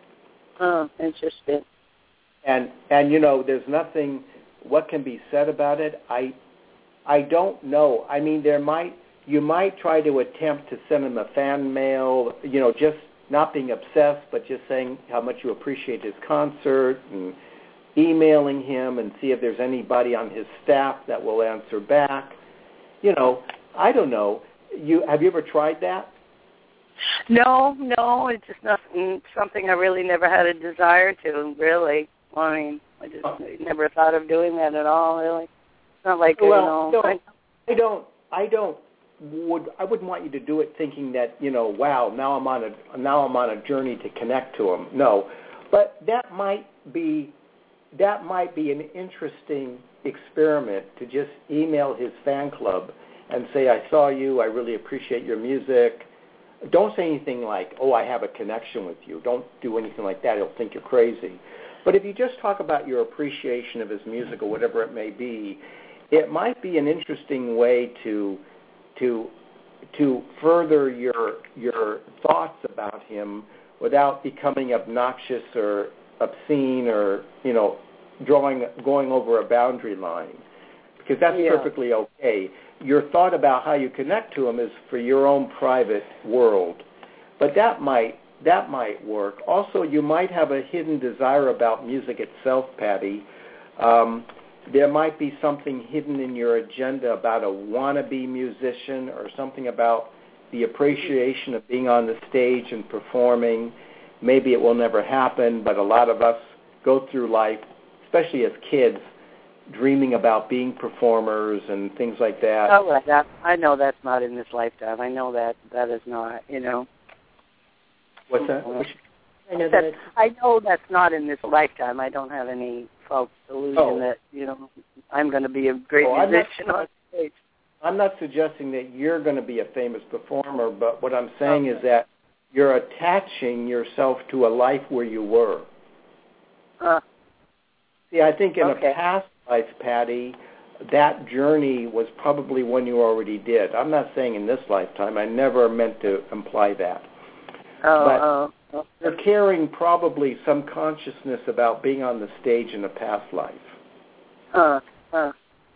Oh, interesting. And and you know, there's nothing. What can be said about it? I I don't know. I mean, there might you might try to attempt to send him a fan mail. You know, just not being obsessed, but just saying how much you appreciate his concert, and emailing him and see if there's anybody on his staff that will answer back. You know, I don't know. You have you ever tried that? No, no, it's just not something I really never had a desire to, really. I mean, I just oh. never thought of doing that at all, really. It's not like, well, you know... No, I, I don't, I don't, would, I wouldn't want you to do it thinking that, you know, wow, now I'm on a, now I'm on a journey to connect to him. No, but that might be, that might be an interesting experiment to just email his fan club and say, I saw you, I really appreciate your music. don't say anything like, oh, I have a connection with you. Don't do anything like that. He'll think you're crazy. But if you just talk about your appreciation of his music or whatever it may be, it might be an interesting way to to to further your your thoughts about him without becoming obnoxious or obscene or, you know, drawing going over a boundary line. Because that's yeah. perfectly okay. Your thought about how you connect to him is for your own private world. But that might that might work. Also, you might have a hidden desire about music itself, Patty. Um, there might be something hidden in your agenda about a wannabe musician or something about the appreciation of being on the stage and performing. Maybe it will never happen, but a lot of us go through life, especially as kids, dreaming about being performers and things like that. Oh, right. That, I know that's not in this lifetime. I know that that is not, you know. What's that? I know that that. I know that's not in this lifetime. I don't have any false illusion Oh. that, you know, I'm going to be a great Oh, musician not, on stage. I'm not suggesting that you're going to be a famous performer, but what I'm saying Okay. is that you're attaching yourself to a life where you were. Uh, See, I think in okay. a past life, Patty, that journey was probably one you already did. I'm not saying in this lifetime. I never meant to imply that. Oh, but oh, oh. you're carrying probably some consciousness about being on the stage in a past life. Huh, huh.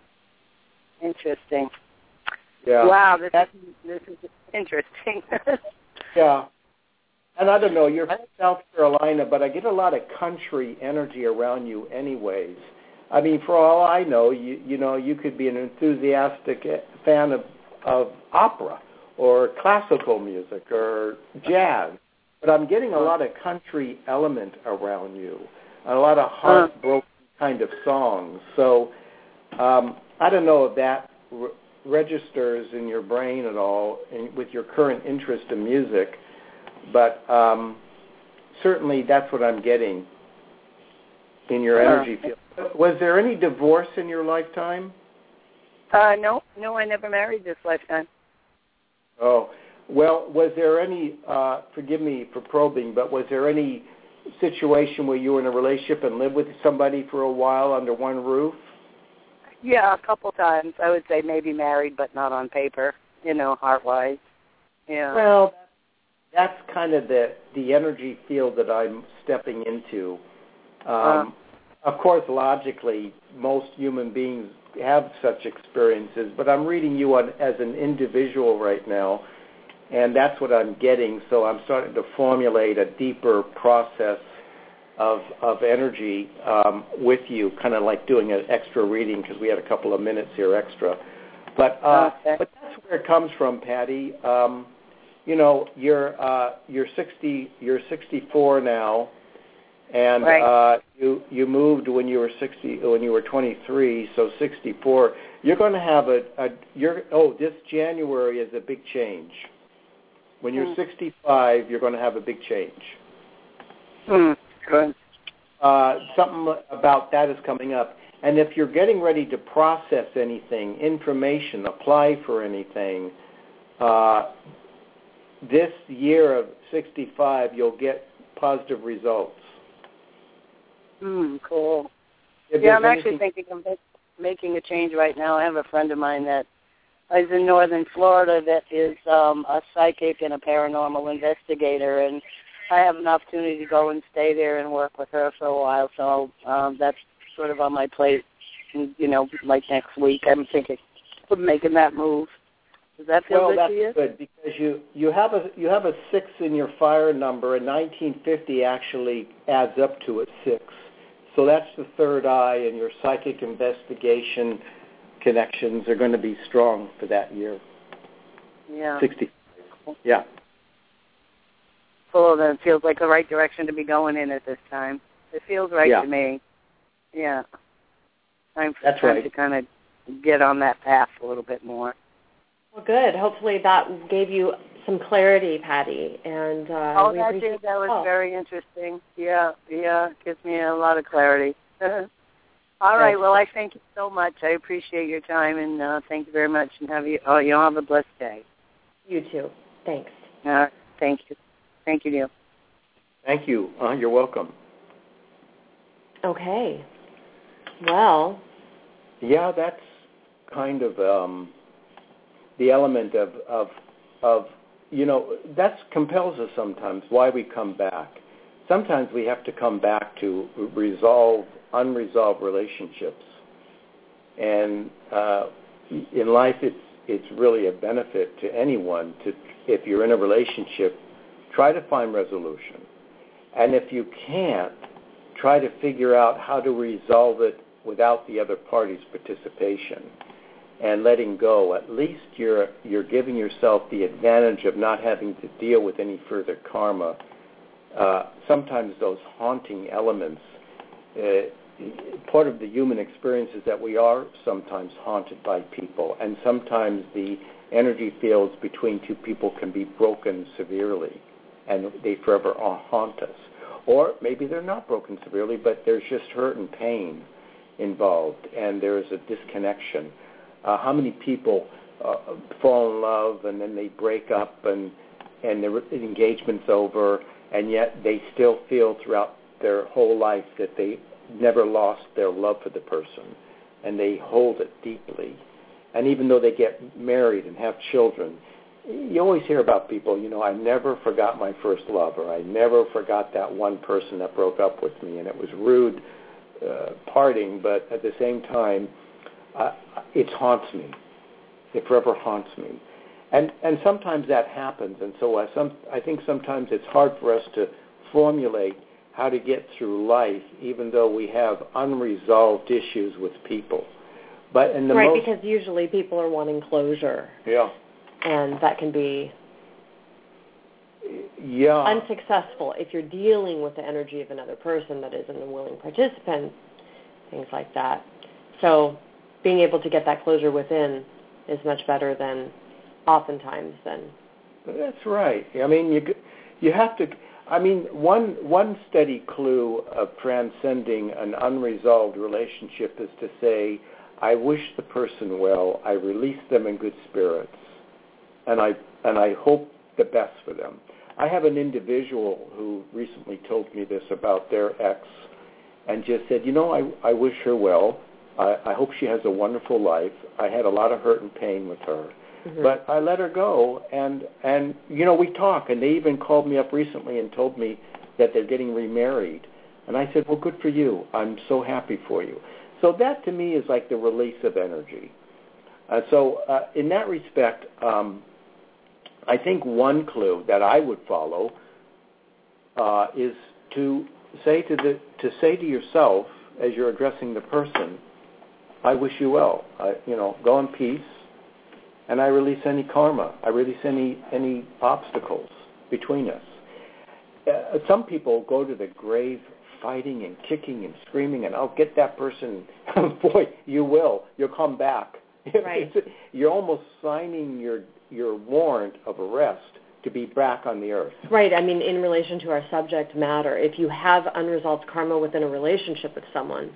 Interesting. Yeah. Wow, this is, this is interesting. Yeah. And I don't know, you're from South Carolina, but I get a lot of country energy around you anyways. I mean, for all I know, you you know, you could be an enthusiastic fan of, of opera or classical music or jazz. But I'm getting a lot of country element around you, and a lot of heartbroken kind of songs. So um, I don't know if that re- registers in your brain at all in, with your current interest in music, but um, certainly that's what I'm getting in your energy field. Was there any divorce in your lifetime? Uh, no, no, I never married this lifetime. Oh, well, was there any, uh, forgive me for probing, but was there any situation where you were in a relationship and lived with somebody for a while under one roof? Yeah, a couple times. I would say maybe married, but not on paper, you know, heart-wise. Yeah. Well, that's kind of the, the energy field that I'm stepping into. Um, uh, of course, logically, most human beings have such experiences, but I'm reading you on, as an individual right now, and that's what I'm getting. So I'm starting to formulate a deeper process of of energy um, with you, kind of like doing an extra reading because we had a couple of minutes here extra. But uh, okay. but that's where it comes from, Patty. Um, you know, you're uh, you're sixty, you're sixty-four now, and right. uh, you you moved when you were sixty, when you were twenty-three, so sixty-four. You're going to have a, a you're oh this January is a big change. When you're mm. sixty-five, you're going to have a big change. Hmm. Good. Uh, something about that is coming up. And if you're getting ready to process anything, information, apply for anything, uh, this year of sixty-five, you'll get positive results. Hmm, cool. If yeah, I'm anything... actually thinking of making a change right now. I have a friend of mine that is in northern Florida that is um, a psychic and a paranormal investigator, and I have an opportunity to go and stay there and work with her for a while, so um, that's sort of on my plate, you know, like next week. I'm thinking of making that move. Does that feel well, good that's to you? good because you, you have a you have a six in your fire number, and nineteen fifty actually adds up to a six. So that's the third eye, and your psychic investigation connections are going to be strong for that year. Yeah. sixty. Yeah. Cool, then it feels like the right direction to be going in at this time. It feels right yeah. to me. Yeah. Time for That's time right. to kind of get on that path a little bit more. Well, good. Hopefully that gave you some clarity, Patty. And uh, oh, we that did. That was oh. very interesting. Yeah, yeah, gives me a lot of clarity. All right. Thanks. Well, I thank you so much. I appreciate your time, and uh, thank you very much. And have you. Oh, you all have a blessed day. You too. Thanks. All right. Thank you. Thank you, Neil. Thank you. Uh, you're welcome. Okay. Well. Yeah, that's kind of um, the element of, of, of, you know, that compels us sometimes why we come back. Sometimes we have to come back to resolve unresolved relationships. And uh, in life, it's it's really a benefit to anyone to, if you're in a relationship, try to find resolution. And if you can't, try to figure out how to resolve it without the other party's participation and letting go. At least you're you're giving yourself the advantage of not having to deal with any further karma. Uh, sometimes those haunting elements, uh, part of the human experience is that we are sometimes haunted by people, and sometimes the energy fields between two people can be broken severely, and they forever haunt us. Or maybe they're not broken severely, but there's just hurt and pain involved, and there is a disconnection. Uh, how many people uh, fall in love, and then they break up, and, and the engagement's over, and yet they still feel throughout their whole life that they never lost their love for the person, and they hold it deeply. And even though they get married and have children, you always hear about people, you know, I never forgot my first love, or I never forgot that one person that broke up with me, and it was rude uh, parting, but at the same time, uh, it haunts me. It forever haunts me. And and sometimes that happens, and so I, some, I think sometimes it's hard for us to formulate how to get through life, even though we have unresolved issues with people. But in the right, most, because usually people are wanting closure. Yeah. And that can be yeah. unsuccessful if you're dealing with the energy of another person that isn't a willing participant, things like that. So being able to get that closure within is much better than oftentimes than. That's right. I mean, you you have to. I mean, one one steady clue of transcending an unresolved relationship is to say, I wish the person well, I release them in good spirits, and I and I hope the best for them. I have an individual who recently told me this about their ex, and just said, you know, I, I wish her well. I, I hope she has a wonderful life. I had a lot of hurt and pain with her. Mm-hmm. But I let her go, and, and, you know, we talk, and they even called me up recently and told me that they're getting remarried. And I said, well, good for you. I'm so happy for you. So that, to me, is like the release of energy. Uh, so uh, in that respect, um, I think one clue that I would follow uh, is to say to the to say to yourself as you're addressing the person, I wish you well. I, you know, go in peace. And I release any karma. I release any any obstacles between us. Uh, some people go to the grave fighting and kicking and screaming, and I'll get that person. Boy, you will. You'll come back. Right. You're almost signing your your warrant of arrest to be back on the earth. Right. I mean, in relation to our subject matter, if you have unresolved karma within a relationship with someone,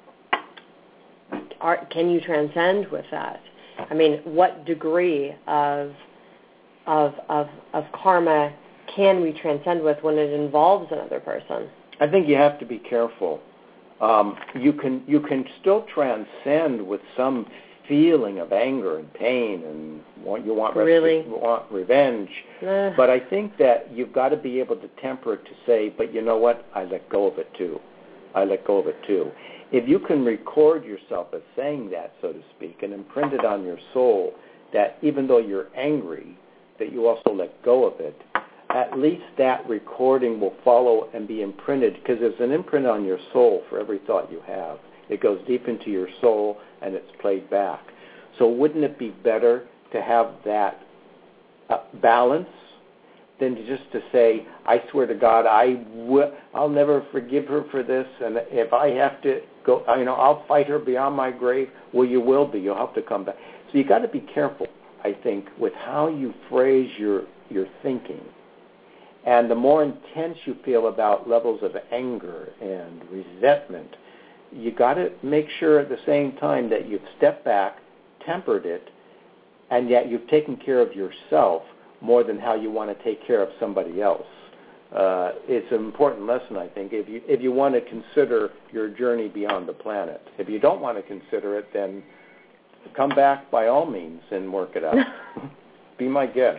are, can you transcend with that? I mean, what degree of, of of of karma can we transcend with when it involves another person? I think you have to be careful. Um, you can you can still transcend with some feeling of anger and pain, and want, you want really you want revenge. Uh, but I think that you've got to be able to temper it to say, but you know what? I let go of it too. I let go of it too. If you can record yourself as saying that, so to speak, and imprint it on your soul, that even though you're angry, that you also let go of it, at least that recording will follow and be imprinted, because there's an imprint on your soul for every thought you have. It goes deep into your soul, and it's played back. So wouldn't it be better to have that uh, balance than to just to say, I swear to God, I will, I'll never forgive her for this, and if I have to go, you know, I'll fight her beyond my grave. Well, you will be. You'll have to come back. So you got to be careful, I think, with how you phrase your your thinking. And the more intense you feel about levels of anger and resentment, you got to make sure at the same time that you've stepped back, tempered it, and yet you've taken care of yourself more than how you want to take care of somebody else. Uh, it's an important lesson, I think, if you if you want to consider your journey beyond the planet. If you don't want to consider it, then come back by all means and work it out. Be my guest.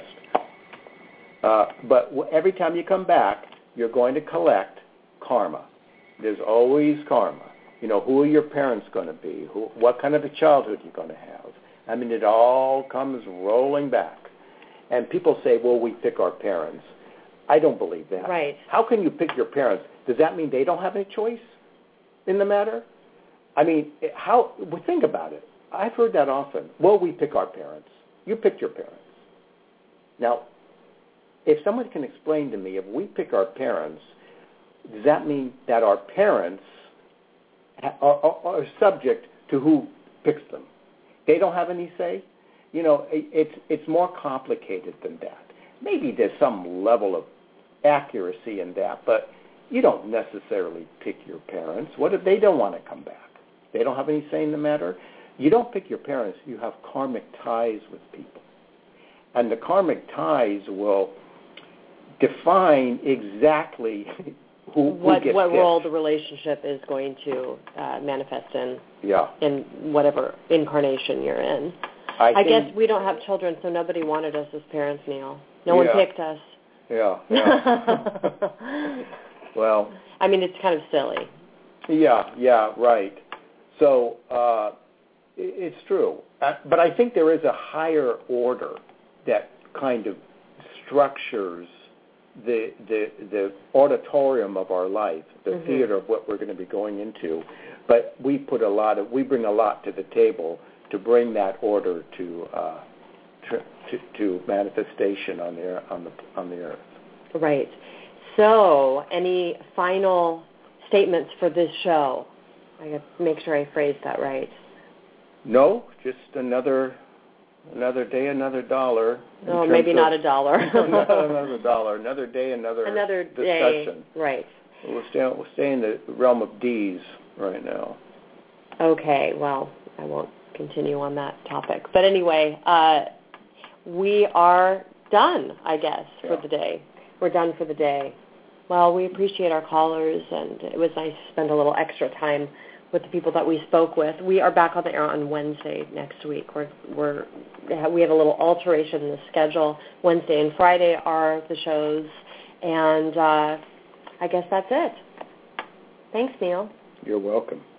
Uh, but w- every time you come back, you're going to collect karma. There's always karma. You know, who are your parents going to be? Who, what kind of a childhood you're going to have? I mean, it all comes rolling back. And people say, well, we pick our parents. I don't believe that. Right. How can you pick your parents? Does that mean they don't have any choice in the matter? I mean, how? Well, think about it. I've heard that often. Well, we pick our parents. You picked your parents. Now, if someone can explain to me, if we pick our parents, does that mean that our parents are, are, are subject to who picks them? They don't have any say? You know, it's it's more complicated than that. Maybe there's some level of accuracy in that, but you don't necessarily pick your parents. What if they don't want to come back? They don't have any say in the matter? You don't pick your parents. You have karmic ties with people. And the karmic ties will define exactly who, what, who gets what picked. role the relationship is going to uh, manifest in, yeah. in whatever incarnation you're in. I, I think, guess we don't have children, so nobody wanted us as parents, Neil. No yeah. one picked us. Yeah. yeah. Well. I mean, it's kind of silly. Yeah, yeah, right. So uh, it's true. Uh, but I think there is a higher order that kind of structures the the, the auditorium of our life, the mm-hmm. theater of what we're going to be going into. But we put a lot of, we bring a lot to the table to bring that order to uh, to, to, to manifestation on the on the on the earth. Right. So, any final statements for this show? I got to make sure I phrased that right. No, just another another day, another dollar. No, maybe of, not a dollar. not another dollar. Another day, another another discussion. Day, right. We'll stay, we'll stay in the realm of D's right now. Okay, well, I won't continue on that topic. But anyway, uh, we are done, I guess, for yeah. the day. We're done for the day. Well, we appreciate our callers, and it was nice to spend a little extra time with the people that we spoke with. We are back on the air on Wednesday next week. We're, we're, we have a little alteration in the schedule. Wednesday and Friday are the shows, and uh, I guess that's it. Thanks, Neil. You're welcome.